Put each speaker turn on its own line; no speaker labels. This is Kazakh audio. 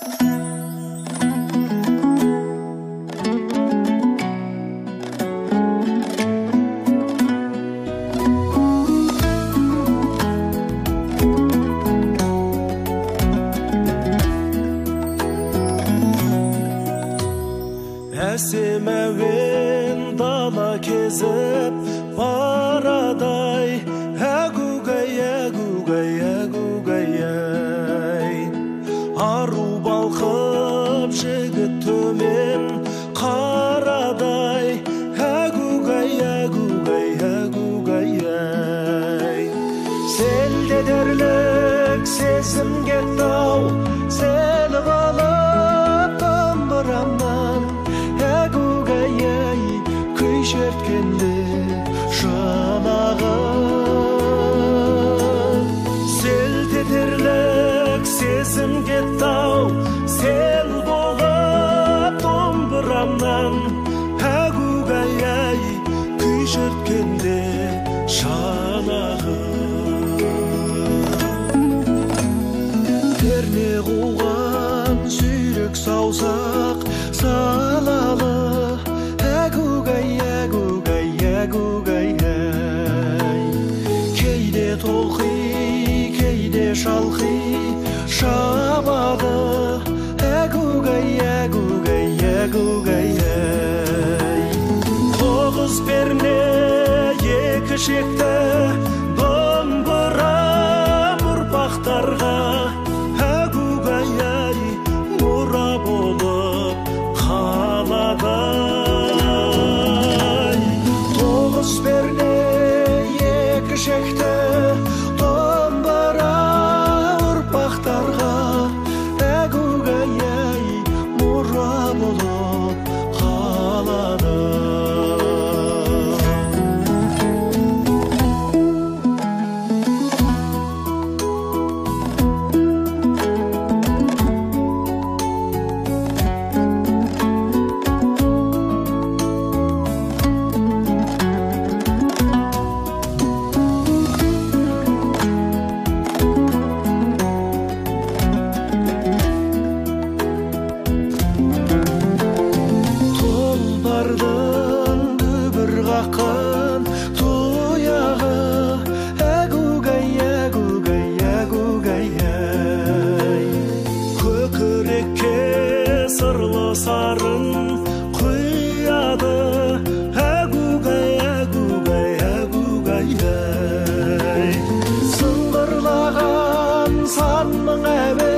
Әсем әуен дала кезіп барадай, әгугай, әгугай, әгугай, әй. Ару балқып жігіт төмен қарадай, әгугай, әгугай, әгугай, әй. Селдедерлік сезім кетті-ау, сел қалып домбырамнан, әгугай, әй, күй шерткенде жанағым. Селдедерлік сезім кетті-ау, сел болып домбырамнан, әгугай, әй, күй шерткенде жанағым. Перне қуған сүйрек саусақ салалы, әгугай, әгугай, әгугай, әй. Кейде толқи, кейде шалқи шабады, әгугай, әгугай, әгугай, әй. Тоғыз перне екі шекті домбыра ұрпақтарға, әгугай, әй, мұра болып қалады. Тоғыз перне екі шекті домбыра ұрпақтарға, әгугай, әй, мұра болып қалады. Тұлпардың дүбір қаққан тұяғы, әгугай, әгугай, әгугай, әй. Көкірекке сырлы сарын құяды, әгугай, әгугай, әгугай, әй. Сыңғырлаған сан мың әуен